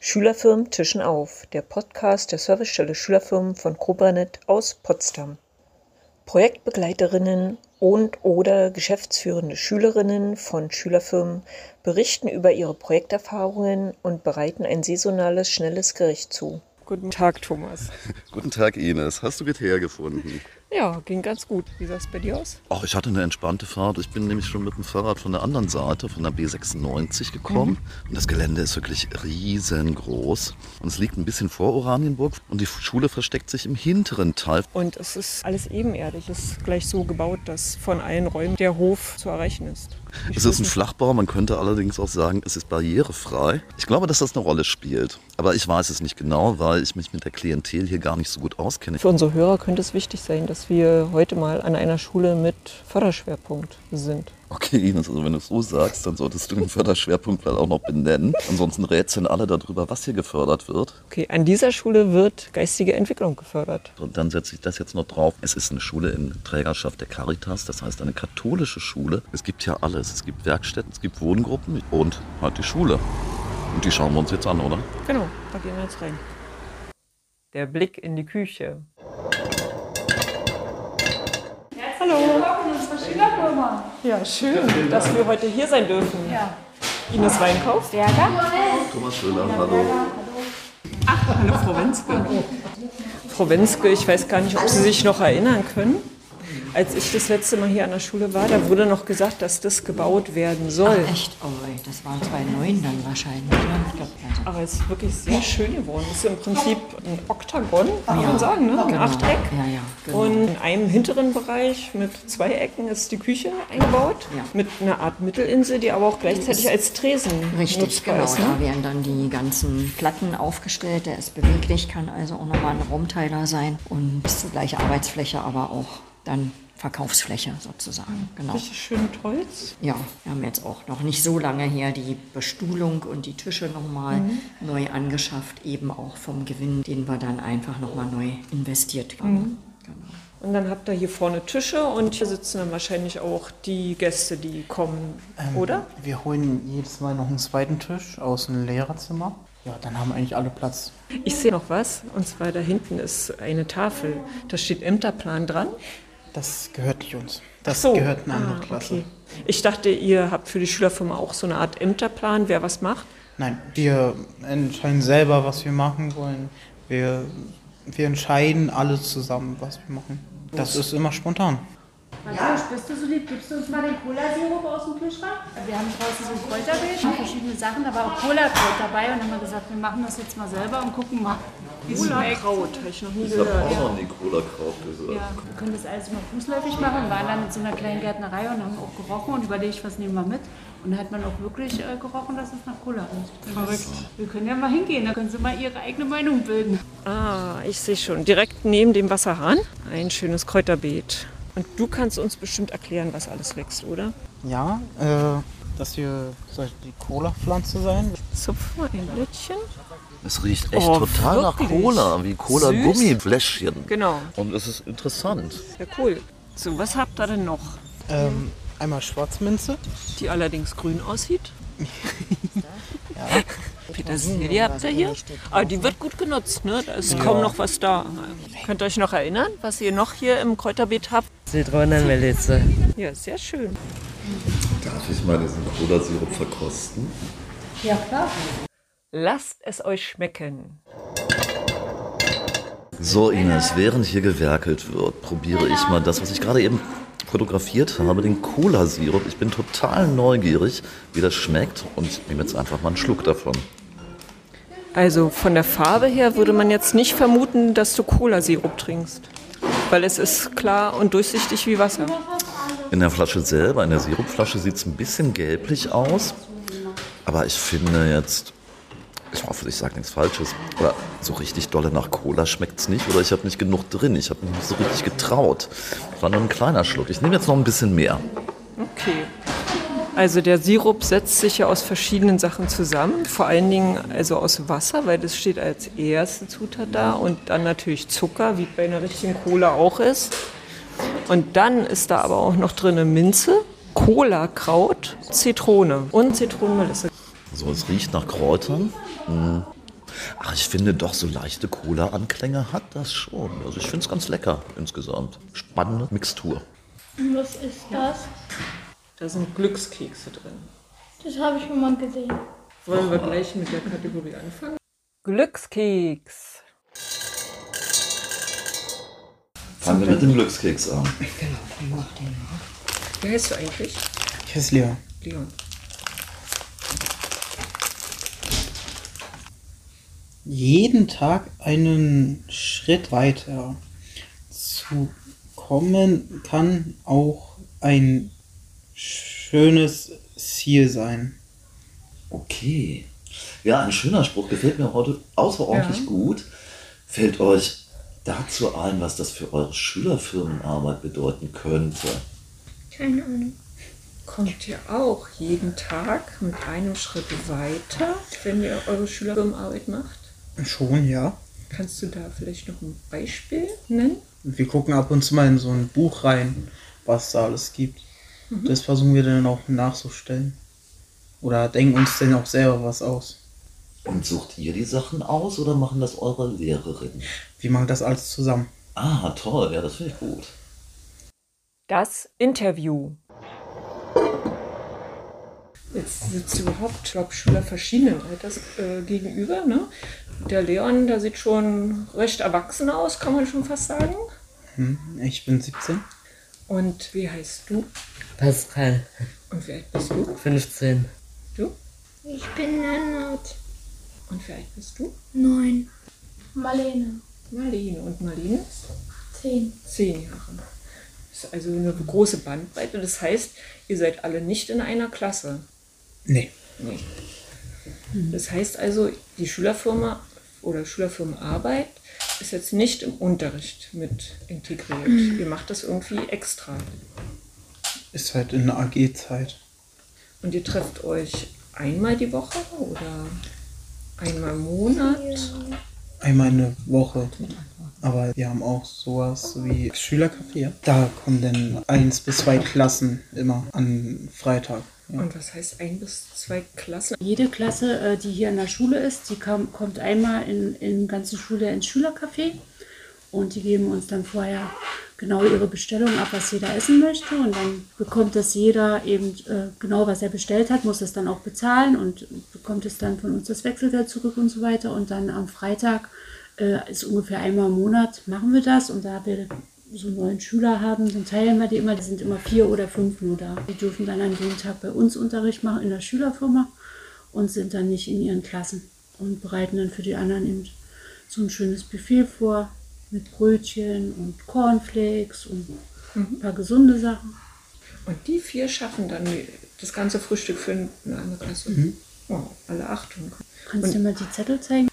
Schülerfirmen tischen auf, der Podcast der Servicestelle Schülerfirmen von Krobranet aus Potsdam. Projektbegleiterinnen und/oder geschäftsführende Schülerinnen von Schülerfirmen berichten über ihre Projekterfahrungen und bereiten ein saisonales, schnelles Gericht zu. Guten Tag, Thomas. Guten Tag, Ines. Hast du Geteer gefunden? Ja, ging ganz gut. Wie sah es bei dir aus? Ach, ich hatte eine entspannte Fahrt. Ich bin nämlich schon mit dem Fahrrad von der anderen Seite, von der B96 gekommen. Und das Gelände ist wirklich riesengroß. Und es liegt ein bisschen vor Oranienburg. Und die Schule versteckt sich im hinteren Teil. Und es ist alles ebenerdig. Es ist gleich so gebaut, dass von allen Räumen der Hof zu erreichen ist. Es ist ein Flachbau, man könnte allerdings auch sagen, es ist barrierefrei. Ich glaube, dass das eine Rolle spielt. Aber ich weiß es nicht genau, weil ich mich mit der Klientel hier gar nicht so gut auskenne. Für unsere Hörer könnte es wichtig sein, dass wir heute mal an einer Schule mit Förderschwerpunkt sind. Okay, Ines, also wenn du es so sagst, dann solltest du den Förderschwerpunkt vielleicht auch noch benennen. Ansonsten rätseln alle darüber, was hier gefördert wird. Okay, an dieser Schule wird geistige Entwicklung gefördert. Und dann setze ich das jetzt noch drauf. Es ist eine Schule in Trägerschaft der Caritas, das heißt eine katholische Schule. Es gibt ja alles. Es gibt Werkstätten, es gibt Wohngruppen und halt die Schule. Und die schauen wir uns jetzt an, oder? Genau, da gehen wir jetzt rein. Der Blick in die Küche. Hallo. Willkommen in unserer Schülerfirma. Ja, schön, dass wir heute hier sein dürfen. Ja. Ines Weinkauf. Berger. Thomas Schöller, hallo. Ach, hallo Frau Wenske. Frau Wenske, ich weiß gar nicht, ob Sie sich noch erinnern können. Als ich das letzte Mal hier an der Schule war, da wurde noch gesagt, dass das gebaut werden soll. Ach, echt? Oh, das waren 2009 dann wahrscheinlich. Ne? Ich glaub, also. Aber es ist wirklich sehr schön geworden. Es ist im Prinzip ein Oktagon, kann man sagen, ne? Ein Genau. Achteck. Ja, genau. Und in einem hinteren Bereich mit 2 Ecken ist die Küche eingebaut. Ja. Mit einer Art Mittelinsel, die aber auch gleichzeitig als Tresen Richtig, nutzbar genau. ist. Ne? Da werden dann die ganzen Platten aufgestellt. Der ist beweglich, kann also auch nochmal ein Raumteiler sein. Und ist die gleiche Arbeitsfläche, aber auch dann Verkaufsfläche sozusagen. Genau. Richtig schön Holz. Ja, wir haben jetzt auch noch nicht so lange her die Bestuhlung und die Tische nochmal neu angeschafft, eben auch vom Gewinn, den wir dann einfach nochmal neu investiert haben. Genau. Und dann habt ihr hier vorne Tische und hier sitzen dann wahrscheinlich auch die Gäste, die kommen, oder? Wir holen jedes Mal noch einen zweiten Tisch aus dem Lehrerzimmer. Ja, dann haben eigentlich alle Platz. Ich sehe noch was, und zwar da hinten ist eine Tafel. Da steht Ämterplan dran. Das gehört nicht uns. Das Ach so. gehört einer anderen Klasse. Okay. Ich dachte, ihr habt für die Schülerfirma auch so eine Art Ämterplan, wer was macht. Nein, wir entscheiden selber, was wir machen wollen. Wir entscheiden alles zusammen, was wir machen. Das ist immer spontan. Matthäus, bist du so lieb? Gibst du uns mal den Cola-Sirup aus dem Kühlschrank? Wir haben draußen so ein Kräuterbeet, verschiedene Sachen, da war auch Cola-Kraut dabei und haben wir gesagt, wir machen das jetzt mal selber und gucken mal, wie es schmeckt. Cola-Kraut, habe ich noch nie Ich habe gehört. auch noch nie Cola-Kraut gehört. Ja, wir können das alles immer fußläufig machen und waren dann in so einer kleinen Gärtnerei und haben auch gerochen und überlegt, was nehmen wir mit. Und da hat man auch wirklich gerochen, dass es nach Cola riecht. Verrückt. Wir können ja mal hingehen, da können Sie mal Ihre eigene Meinung bilden. Ah, ich sehe schon. Direkt neben dem Wasserhahn ein schönes Kräuterbeet. Und du kannst uns bestimmt erklären, was alles wächst, oder? Ja, das hier soll die Cola-Pflanze sein. Zupf mal ein Blättchen. Es riecht echt Oh, total nach wirklich? Cola, wie Cola-Gummifläschchen. Genau. Und es ist interessant. Ja, cool. So, was habt ihr denn noch? Einmal Schwarzminze. Die allerdings grün aussieht. Petersilie habt ihr hier. Aber die wird gut genutzt, ne? Da ist kaum noch was da. Könnt ihr euch noch erinnern, was ihr noch hier im Kräuterbeet habt? Zitronenmelisse. Ja, sehr schön. Darf ich mal diesen Cola-Sirup verkosten? Ja, klar. Lasst es euch schmecken. So, Ines, während hier gewerkelt wird, probiere ich mal das, was ich gerade eben fotografiert habe, den Cola-Sirup. Ich bin total neugierig, wie das schmeckt und ich nehme jetzt einfach mal einen Schluck davon. Also von der Farbe her würde man jetzt nicht vermuten, dass du Cola-Sirup trinkst. Weil es ist klar und durchsichtig wie Wasser. In der Flasche selber, in der Sirupflasche, sieht es ein bisschen gelblich aus. Aber ich finde jetzt, ich hoffe, ich sage nichts Falsches, aber so richtig dolle nach Cola schmeckt es nicht. Oder ich habe nicht genug drin, ich habe mich nicht so richtig getraut. Das war nur ein kleiner Schluck. Ich nehme jetzt noch ein bisschen mehr. Okay. Also der Sirup setzt sich ja aus verschiedenen Sachen zusammen, vor allen Dingen also aus Wasser, weil das steht als erste Zutat da und dann natürlich Zucker, wie bei einer richtigen Cola auch ist. Und dann ist da aber auch noch drin Minze, Cola-Kraut, Zitrone und Zitronenmelisse. So, es riecht nach Kräutern. Ach, ich finde doch, so leichte Cola-Anklänge hat das schon. Also ich finde es ganz lecker insgesamt. Spannende Mixtur. Was ist das? Da sind Glückskekse drin. Das habe ich schon mal gesehen. Wollen wir gleich mit der Kategorie anfangen? Glückskeks. Fangen wir mit dem Glückskeks an. Genau, dann mach den mal. Wie heißt du eigentlich? Ich heiße Leon. Leon. Jeden Tag einen Schritt weiter zu kommen, kann auch ein schönes Ziel sein. Okay. Ja, ein schöner Spruch, gefällt mir heute außerordentlich gut. Fällt euch dazu ein, was das für eure Schülerfirmenarbeit bedeuten könnte? Keine Ahnung. Kommt ihr auch jeden Tag mit einem Schritt weiter, wenn ihr eure Schülerfirmenarbeit macht? Schon, ja. Kannst du da vielleicht noch ein Beispiel nennen? Wir gucken ab und zu mal in so ein Buch rein, was da alles gibt. Das versuchen wir dann auch nachzustellen. Oder denken uns dann auch selber was aus. Und sucht ihr die Sachen aus oder machen das eure Lehrerinnen? Wir machen das alles zusammen. Ah, toll, ja, das finde ich gut. Das Interview. Jetzt sitzt überhaupt, ich glaube, Schüler verschiedenen Alters gegenüber. Ne? Der Leon, der sieht schon recht erwachsen aus, kann man schon fast sagen. Ich bin 17. Und wie heißt du? Pascal, Und wie alt bist du? 15. Du? Ich bin Lennart. Und wie alt bist du? 9. Marlene. Marlene. Und Marlene? 10. 10 Jahre. Das ist also eine große Bandbreite. Das heißt, ihr seid alle nicht in einer Klasse. Nee. Nee. Das heißt also, die Schülerfirma oder Schülerfirmenarbeit ist jetzt nicht im Unterricht mit integriert. Ihr macht das irgendwie extra. Ist halt in der AG-Zeit. Und ihr trefft euch einmal die Woche oder einmal im Monat? Einmal eine Woche. Aber wir haben auch sowas wie Schülercafé. Ja? Da kommen dann 1 bis 2 Klassen immer an Freitag. Ja. Und was heißt 1 bis 2 Klassen? Jede Klasse, die hier in der Schule ist, die kommt einmal in ganze Schule ins Schülercafé und die geben uns dann vorher genau ihre Bestellung ab, was jeder essen möchte, und dann bekommt das jeder eben genau, was er bestellt hat, muss es dann auch bezahlen und bekommt es dann von uns das Wechselgeld zurück und so weiter. Und dann am Freitag ist ungefähr einmal im Monat machen wir das, und da wir so 9 Schüler haben, dann teilen wir die immer, die sind immer 4 oder 5 nur da. Die dürfen dann an dem Tag bei uns Unterricht machen in der Schülerfirma und sind dann nicht in ihren Klassen und bereiten dann für die anderen eben so ein schönes Buffet vor mit Brötchen und Cornflakes und ein paar gesunde Sachen. Und die 4 schaffen dann das ganze Frühstück für eine andere Klasse. Oh, alle Achtung. Kannst du mir mal die Zettel zeigen?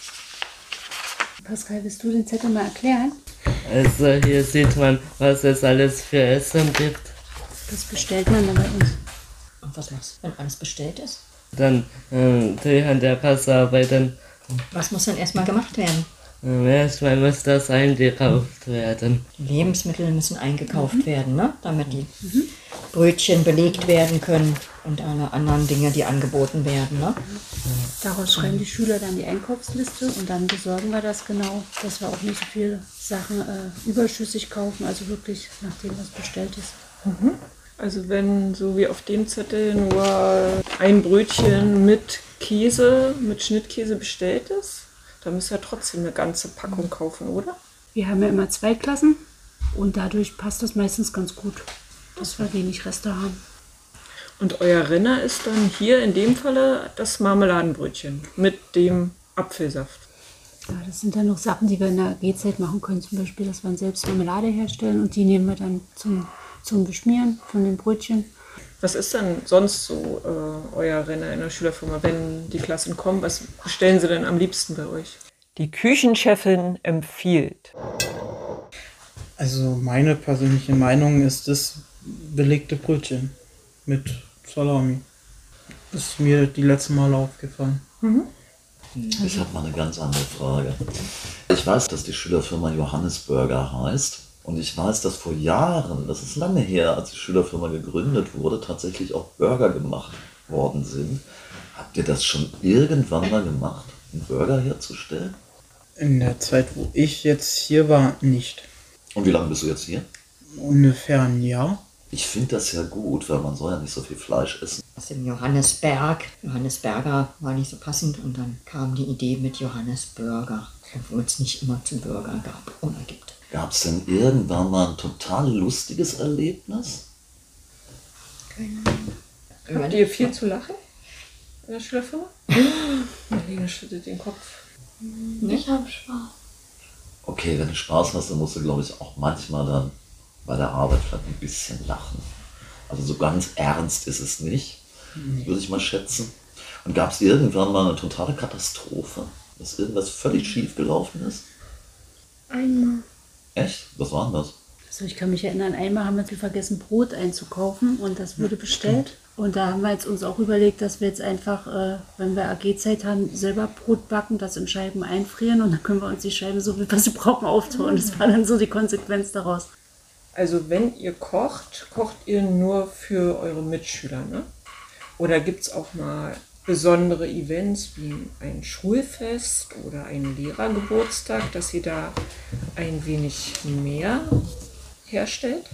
Pascal, willst du den Zettel mal erklären? Also hier sieht man, was es alles für Essen gibt. Das bestellt man dann bei uns. Und was machst du, wenn alles bestellt ist? Dann die an der Kasse arbeiten. Was muss dann erstmal gemacht werden? Erstmal muss das eingekauft werden. Die Lebensmittel müssen eingekauft werden, ne? Damit die Brötchen belegt werden können und alle anderen Dinge, die angeboten werden. Ne? Daraus schreiben die Schüler dann die Einkaufsliste und dann besorgen wir das genau, dass wir auch nicht so viele Sachen überschüssig kaufen, also wirklich nach dem, was bestellt ist. Also wenn so wie auf dem Zettel nur ein Brötchen mit Käse, mit Schnittkäse bestellt ist, dann müsst ihr trotzdem eine ganze Packung kaufen, oder? Wir haben ja immer 2 Klassen und dadurch passt das meistens ganz gut, dass wir wenig Reste haben. Und euer Renner ist dann hier in dem Falle das Marmeladenbrötchen mit dem Apfelsaft. Ja, das sind dann noch Sachen, die wir in der AG-Zeit machen können, zum Beispiel, dass wir selbst Marmelade herstellen und die nehmen wir dann zum Beschmieren von den Brötchen. Was ist dann sonst so euer Renner in der Schülerfirma, wenn die Klassen kommen? Was bestellen sie denn am liebsten bei euch? Die Küchenchefin empfiehlt. Also meine persönliche Meinung ist das belegte Brötchen mit Salami. Das ist mir die letzten Male aufgefallen. Ich habe mal eine ganz andere Frage. Ich weiß, dass die Schülerfirma Johannes Burger heißt. Und ich weiß, dass vor Jahren, das ist lange her, als die Schülerfirma gegründet wurde, tatsächlich auch Burger gemacht worden sind. Habt ihr das schon irgendwann mal gemacht? einen Burger herzustellen? In der Zeit, wo ich jetzt hier war, nicht. Und wie lange bist du jetzt hier? Ungefähr ein Jahr. Ich finde das ja gut, weil man soll ja nicht so viel Fleisch essen. Aus dem Johannesberg. Johannesberger war nicht so passend und dann kam die Idee mit Johannesburger, obwohl es nicht immer zu Burger gab oder gibt. Gab es denn irgendwann mal ein total lustiges Erlebnis? Habt ihr viel zu lachen in der Schülerfirma? Marlene schüttelt den Kopf. Ich habe Spaß. Okay, wenn du Spaß hast, dann musst du, glaube ich, auch manchmal dann bei der Arbeit vielleicht ein bisschen lachen. Also so ganz ernst ist es nicht, würde ich mal schätzen. Und gab es irgendwann mal eine totale Katastrophe, dass irgendwas völlig schief gelaufen ist? Einmal. Echt? Was war denn das? Also ich kann mich erinnern, einmal haben wir vergessen, Brot einzukaufen und das wurde bestellt. Und da haben wir jetzt uns auch überlegt, dass wir jetzt einfach, wenn wir AG-Zeit haben, selber Brot backen, das in Scheiben einfrieren und dann können wir uns die Scheiben so, wie wir sie brauchen, auftauen. Das war dann so die Konsequenz daraus. Also wenn ihr kocht, kocht ihr nur für eure Mitschüler, ne? Oder gibt es auch mal besondere Events wie ein Schulfest oder ein Lehrergeburtstag, dass ihr da ein wenig mehr herstellt?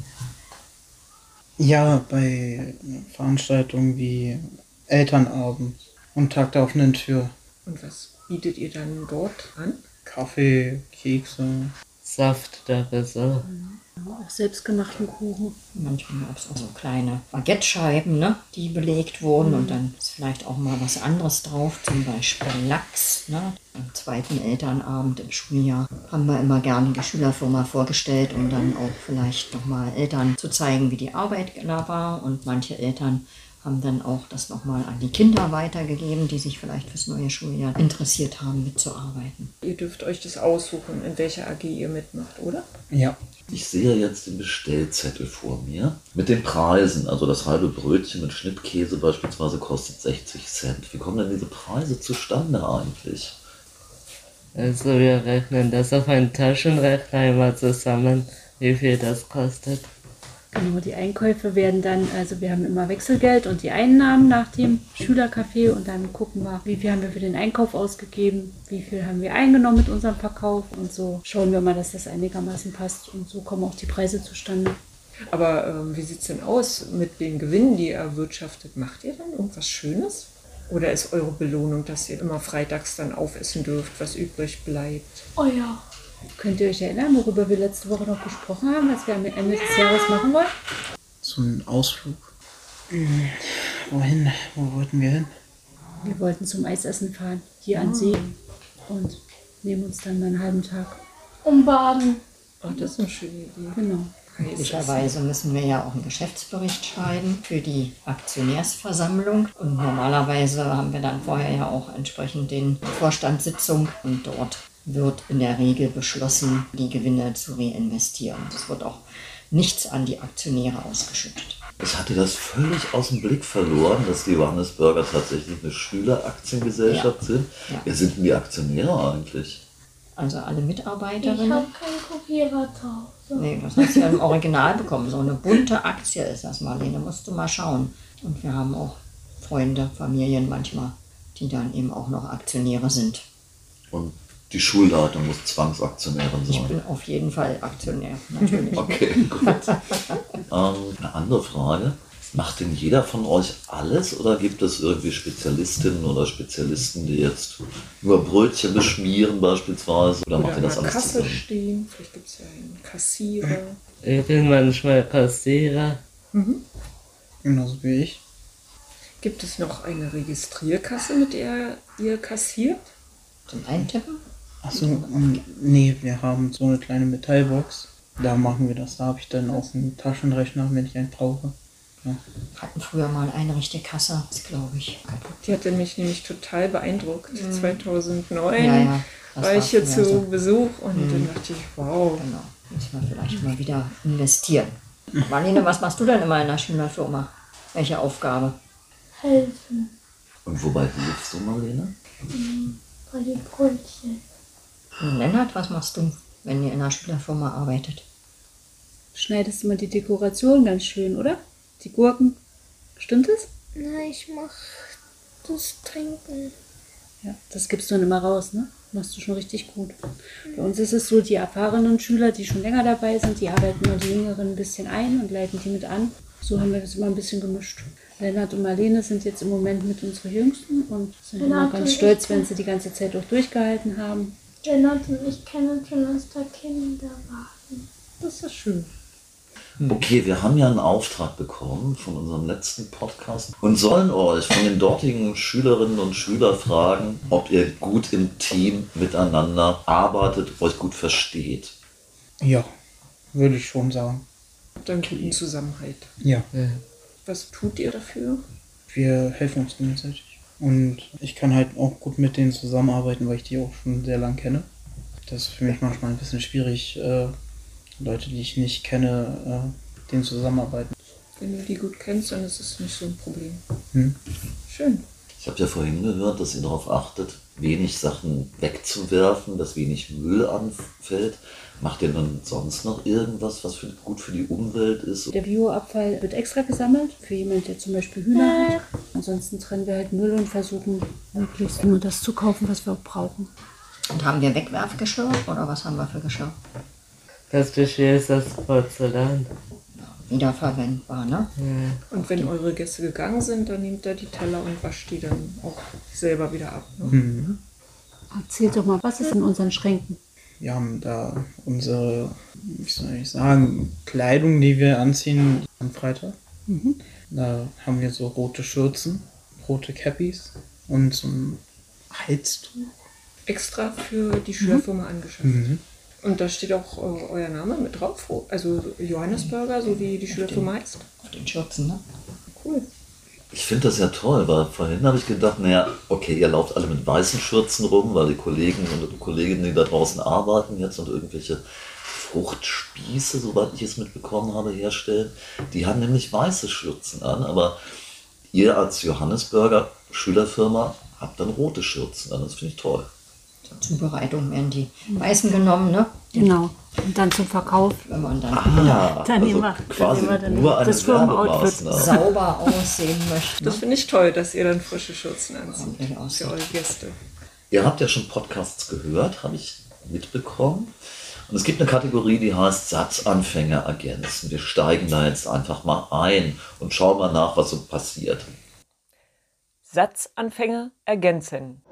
Ja, bei Veranstaltungen wie Elternabend und Tag der offenen Tür. Und was bietet ihr dann dort an? Kaffee, Kekse. Saft dafür so. Auch selbstgemachten Kuchen. Manchmal gab es auch so kleine Baguette-Scheiben, ne, die belegt wurden und dann ist vielleicht auch mal was anderes drauf, zum Beispiel Lachs. Ne. Am zweiten Elternabend im Schuljahr haben wir immer gerne die Schülerfirma vorgestellt, um dann auch vielleicht nochmal Eltern zu zeigen, wie die Arbeit da war. Und manche Eltern haben dann auch das nochmal an die Kinder weitergegeben, die sich vielleicht fürs neue Schuljahr interessiert haben, mitzuarbeiten. Ihr dürft euch das aussuchen, in welcher AG ihr mitmacht, oder? Ja. Ich sehe jetzt den Bestellzettel vor mir mit den Preisen. Also das halbe Brötchen mit Schnittkäse beispielsweise kostet 60 Cent. Wie kommen denn diese Preise zustande eigentlich? Also wir rechnen das auf einen Taschenrechner immer zusammen, wie viel das kostet. Genau, die Einkäufe werden dann, also wir haben immer Wechselgeld und die Einnahmen nach dem Schülercafé und dann gucken wir, wie viel haben wir für den Einkauf ausgegeben, wie viel haben wir eingenommen mit unserem Verkauf und so schauen wir mal, dass das einigermaßen passt und so kommen auch die Preise zustande. Aber wie sieht es denn aus mit den Gewinnen, die ihr erwirtschaftet? Macht ihr dann irgendwas Schönes? Oder ist eure Belohnung, dass ihr immer freitags dann aufessen dürft, was übrig bleibt? Oh ja. Könnt ihr euch erinnern, worüber wir letzte Woche noch gesprochen haben, was wir am Ende des Jahres machen wollen? So ein Ausflug. Wohin? Wo wollten wir hin? Wir wollten zum Eisessen fahren, hier an See und nehmen uns dann mal einen halben Tag. Umbaden. Ach, das ist eine schöne Idee. Genau. Möglicherweise müssen wir ja auch einen Geschäftsbericht schreiben für die Aktionärsversammlung. Und normalerweise haben wir dann vorher ja auch entsprechend den Vorstandssitzung und dort wird in der Regel beschlossen, die Gewinne zu reinvestieren. Es wird auch nichts an die Aktionäre ausgeschüttet. Ich hatte das völlig aus dem Blick verloren, dass die Johannesburger tatsächlich eine Schüleraktiengesellschaft sind. Ja. Wer sind denn die Aktionäre eigentlich? Also alle Ich Mitarbeiterinnen. habe keinen Kopierer drauf. Nee, das hast du ja im Original bekommen. So eine bunte Aktie ist das, Marlene. Musst du mal schauen. Und wir haben auch Freunde, Familien manchmal, die dann eben auch noch Aktionäre sind. Und die Schulleitung muss Zwangsaktionärin Ich sein. bin auf jeden Fall Aktionär, natürlich. Okay, gut. Eine andere Frage. Macht denn jeder von euch alles oder gibt es irgendwie Spezialistinnen oder Spezialisten, die jetzt nur Brötchen beschmieren beispielsweise? Oder macht ihr Oder das an der alles Kasse zusammen? stehen, vielleicht gibt es ja einen Kassierer. Ich bin manchmal Kassierer. Genauso wie ich. Gibt es noch eine Registrierkasse, mit der ihr kassiert? Zum Eintippen? Achso, nee, wir haben so eine kleine Metallbox. Da machen wir das. Da habe ich dann auch einen Taschenrechner, wenn ich einen brauche. Ja. Hatten früher mal eine richtige Kasse, das glaube ich. Kaputt. Die hatte mich nämlich total beeindruckt. 2009 Ja, das war ich hier früher zu so. Besuch und dann dachte ich, wow. Genau, müssen wir vielleicht mal wieder investieren. Marlene, was machst du denn immer in der Schülerfirma? Welche Aufgabe? Helfen. Und wobei hilfst du, Marlene? Bei den Brötchen. Und Lennart, was machst du, wenn ihr in der Schülerfirma arbeitet? Schneidest du mal die Dekoration ganz schön, oder? Die Gurken. Stimmt es? Na, ich mach das Trinken. Ja, das gibst du dann immer raus, ne? Machst du schon richtig gut. Bei uns ist es so, die erfahrenen Schüler, die schon länger dabei sind, die arbeiten nur die Jüngeren ein bisschen ein und leiten die mit an. So haben wir das immer ein bisschen gemischt. Lennart und Marlene sind jetzt im Moment mit unsere Jüngsten und sind immer Lennart ganz und stolz, ich wenn sie die ganze Zeit auch durchgehalten haben. Lennart und ich kennen schon aus der Kindergarten. Das ist schön. Okay, wir haben ja einen Auftrag bekommen von unserem letzten Podcast und sollen euch von den dortigen Schülerinnen und Schülern fragen, ob ihr gut im Team miteinander arbeitet, euch gut versteht. Ja, würde ich schon sagen. Dann guten Zusammenhalt. Ja, Was tut ihr dafür? wir helfen uns gegenseitig. Und ich kann halt auch gut mit denen zusammenarbeiten, weil ich die auch schon sehr lang kenne. Das ist für mich manchmal ein bisschen schwierig, Leute, die ich nicht kenne, denen zusammenarbeiten. Wenn du die gut kennst, dann ist es nicht so ein Problem. Hm. Schön. Ich habe ja vorhin gehört, dass ihr darauf achtet, wenig Sachen wegzuwerfen, dass wenig Müll anfällt. Macht ihr dann sonst noch irgendwas, was gut für die Umwelt ist? Der Bioabfall wird extra gesammelt für jemanden, der zum Beispiel Hühner hat. Ansonsten trennen wir halt Müll und versuchen möglichst nur das zu kaufen, was wir auch brauchen. Und haben wir Wegwerfgeschirr oder was haben wir für Geschirr? Das Geschirr ist das Porzellan. Wiederverwendbar, ne? Und wenn eure Gäste gegangen sind, dann nehmt ihr die Teller und wascht die dann auch selber wieder ab. Ne? Erzähl doch mal, was ist in unseren Schränken? Wir haben da unsere, wie soll ich sagen, Kleidung, die wir anziehen am Freitag. Da haben wir so rote Schürzen, rote Cappies und so ein Halstuch. Extra für die Schülerfirma angeschafft. Und da steht auch euer Name mit drauf, also Johannesburger, so wie die Schülerfirma heißt. Auf den Schürzen, ne? Cool. Ich finde das ja toll, weil vorhin habe ich gedacht, naja, okay, ihr lauft alle mit weißen Schürzen rum, weil die Kollegen und Kolleginnen, die da draußen arbeiten jetzt und irgendwelche Fruchtspieße, soweit ich es mitbekommen habe, herstellen, die haben nämlich weiße Schürzen an, aber ihr als Johannesburger Schülerfirma habt dann rote Schürzen an, das finde ich toll. Zur Zubereitung werden die weißen genommen, ne? Genau. Und dann zum Verkauf. Wenn man dann Dann nehmen wir, quasi dann nehmen wir nur eine das Firmenoutfit. Werbemaßnahme. sauber aussehen möchte. Das finde ich toll, dass ihr dann frische Schürzen anzieht Ordentlich für aussieht. eure Gäste. Ihr habt ja schon Podcasts gehört, habe ich mitbekommen. Und es gibt eine Kategorie, die heißt Satzanfänger ergänzen. Wir steigen da jetzt einfach mal ein und schauen mal nach, was so passiert. Satzanfänger ergänzen.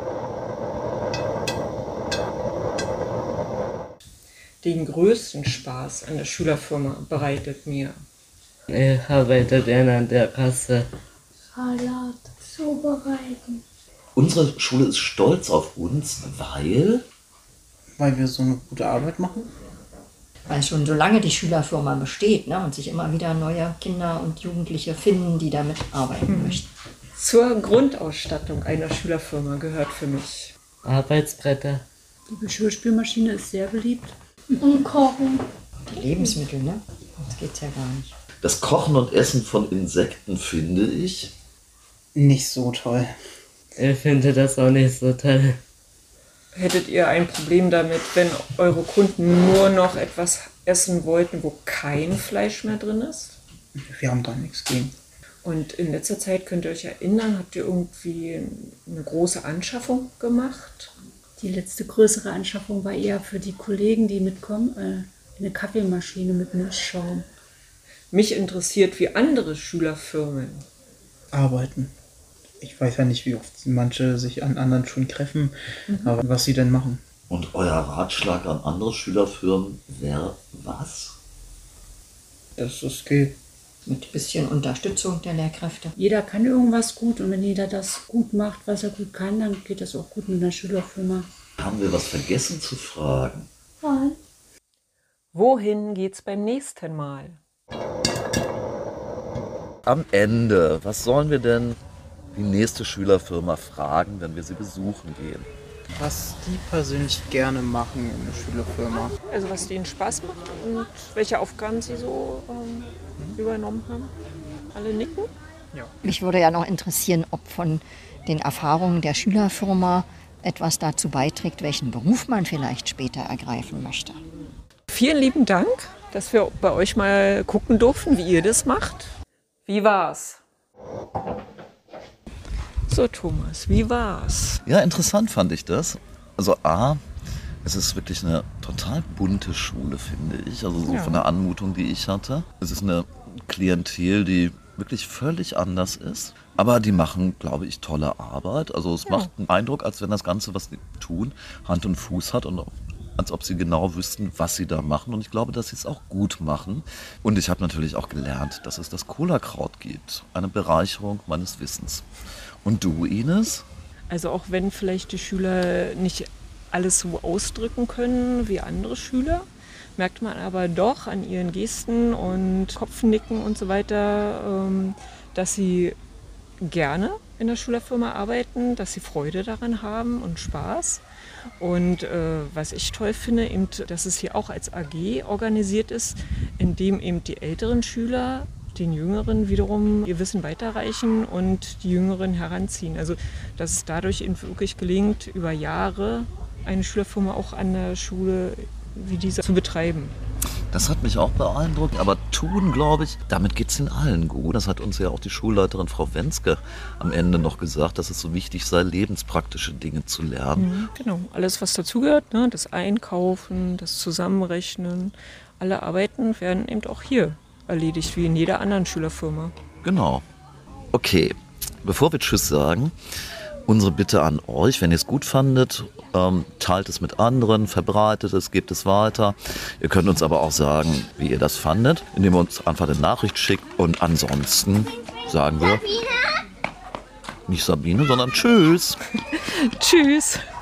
Den größten Spaß an der Schülerfirma bereitet mir Ich arbeite gerne an der Kasse. Salat zubereiten. Unsere Schule ist stolz auf uns, Weil wir so eine gute Arbeit machen. Weil schon so lange die Schülerfirma besteht, ne? Und sich immer wieder neue Kinder und Jugendliche finden, die damit arbeiten möchten. zur Grundausstattung einer Schülerfirma gehört für mich Arbeitsbretter. Die Geschirrspülmaschine ist sehr beliebt. Und kochen. Die Lebensmittel, ne? Das geht's ja gar nicht. das Kochen und Essen von Insekten, finde ich. Nicht so toll. Ich finde das auch nicht so toll. Hättet ihr ein Problem damit, wenn eure Kunden nur noch etwas essen wollten, wo kein Fleisch mehr drin ist? Wir haben da nichts gegen. Und in letzter Zeit, könnt ihr euch erinnern, habt ihr irgendwie eine große Anschaffung gemacht? Die letzte größere Anschaffung war eher für die Kollegen, die mitkommen, eine Kaffeemaschine mit Milchschaum. Mich interessiert, wie andere Schülerfirmen. Arbeiten. Ich weiß ja nicht, wie oft manche sich an anderen Schulen treffen, aber was sie denn machen. Und euer Ratschlag an andere Schülerfirmen wäre was? Dass es geht. Mit ein bisschen Unterstützung der Lehrkräfte. Jeder kann irgendwas gut und wenn jeder das gut macht, was er gut kann, dann geht das auch gut mit einer Schülerfirma. Haben wir was vergessen zu fragen? Nein. Wohin geht's beim nächsten Mal? Am Ende, was sollen wir denn die nächste Schülerfirma fragen, wenn wir sie besuchen gehen? Was die persönlich gerne machen in der Schülerfirma. Also was denen Spaß macht und welche Aufgaben sie so übernommen haben. Alle nicken? Mich würde ja noch interessieren, ob von den Erfahrungen der Schülerfirma etwas dazu beiträgt, welchen Beruf man vielleicht später ergreifen möchte. Vielen lieben Dank, dass wir bei euch mal gucken durften, wie ihr das macht. Wie war's? So Thomas, wie war's? Ja, interessant fand ich das. Also A, es ist wirklich eine total bunte Schule, finde ich. Also so von der Anmutung, die ich hatte. Es ist eine Klientel, die wirklich völlig anders ist. Aber die machen, glaube ich, tolle Arbeit. Also es macht einen Eindruck, als wenn das Ganze, was sie tun, Hand und Fuß hat und als ob sie genau wüssten, was sie da machen. Und ich glaube, dass sie es auch gut machen. Und ich habe natürlich auch gelernt, dass es das Cola-Kraut gibt. Eine Bereicherung meines Wissens. Und du, Ines? Also auch wenn vielleicht die Schüler nicht alles so ausdrücken können wie andere Schüler, merkt man aber doch an ihren Gesten und Kopfnicken und so weiter, dass sie gerne in der Schülerfirma arbeiten, dass sie Freude daran haben und Spaß. Und was ich toll finde, eben, dass es hier auch als AG organisiert ist, in dem eben die älteren Schüler den Jüngeren wiederum ihr Wissen weiterreichen und die Jüngeren heranziehen. Also dass es dadurch eben wirklich gelingt, über Jahre eine Schülerfirma auch an der Schule wie diese zu betreiben. Das hat mich auch beeindruckt, aber tun, glaube ich, damit geht es in allen gut. Das hat uns ja auch die Schulleiterin Frau Wenske am Ende noch gesagt, dass es so wichtig sei, lebenspraktische Dinge zu lernen. Genau, alles was dazugehört, ne? Das Einkaufen, das Zusammenrechnen, alle Arbeiten werden eben auch hier erledigt, wie in jeder anderen Schülerfirma. Genau. Okay, bevor wir Tschüss sagen, unsere Bitte an euch, wenn ihr es gut fandet, teilt es mit anderen, verbreitet es, gebt es weiter. Ihr könnt uns aber auch sagen, wie ihr das fandet, indem ihr uns einfach eine Nachricht schickt. Und ansonsten sagen wir nicht Sabine, sondern Tschüss. Tschüss.